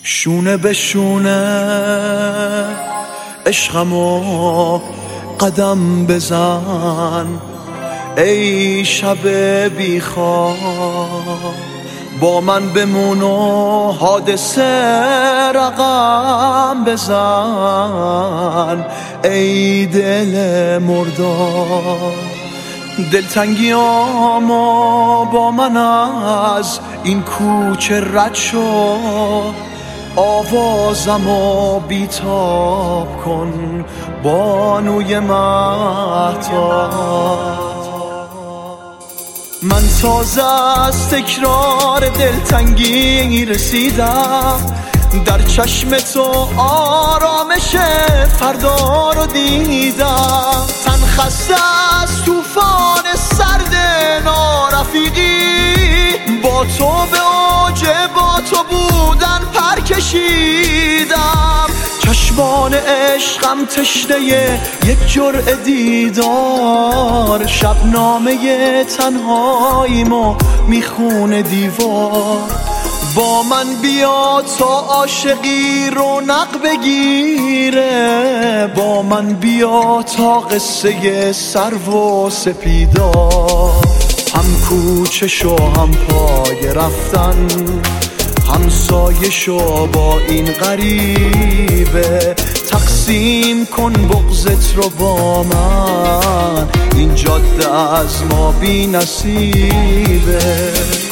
شونه به شونه عشقمو قدم بزن، ای شب بیخواب با من بمون و حادثه رقم بزن، ای دل مردار دلتنگیامو با من از این کوچه رد شو، آوازمو بیتاب کن بانوی مهتاب. من تازه از تکرار دلتنگی رسیدم، در چشم تو آرامش فردا رو دیدم. تن خسته از طوفان سرد نارفیقی، با تو به اوج با تو بودن پر کشیدم. چشمان عشقم تشنه یک جرعه دیدار، شبنامه تنهاییمو میخونه دیوار. با من بیا تا عاشقی رونق بگیره، با من بیا تا قصه سرو و سپیدار. هم کوچه شو هم پای رفتن، هم سایه شو با این غریبه. تقسیم کن بغضت رو با من، این جاده از ما بی نصیبه.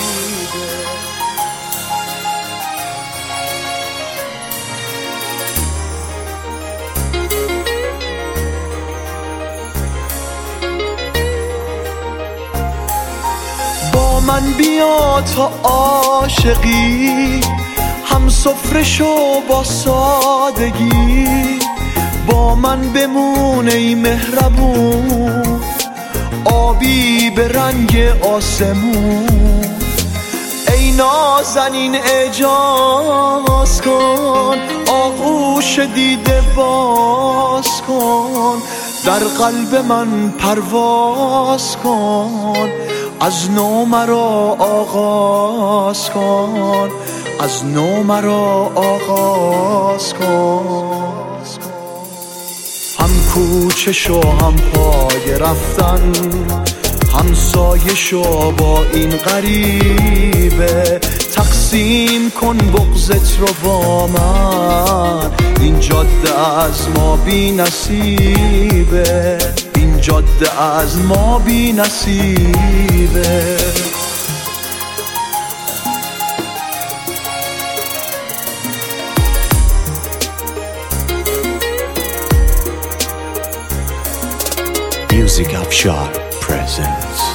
من بیا تا عاشقی، هم سفره شو با سادگی. با من بمون ای مهربون، آبی به رنگ آسمون. ای نازنین اجاز کن، آغوش دیده باز کن. در قلب من پرواز کن، از نو مرا آغاز کن، از نو مرا آغاز کن. هم کوچه شو هم پای رفتن، هم سایه شو با این غریبه. تقسیم کن بغضت رو با من، این جاده از ما بی نصیبه، این جاده از ما بی نصیبه. Music Afshar presents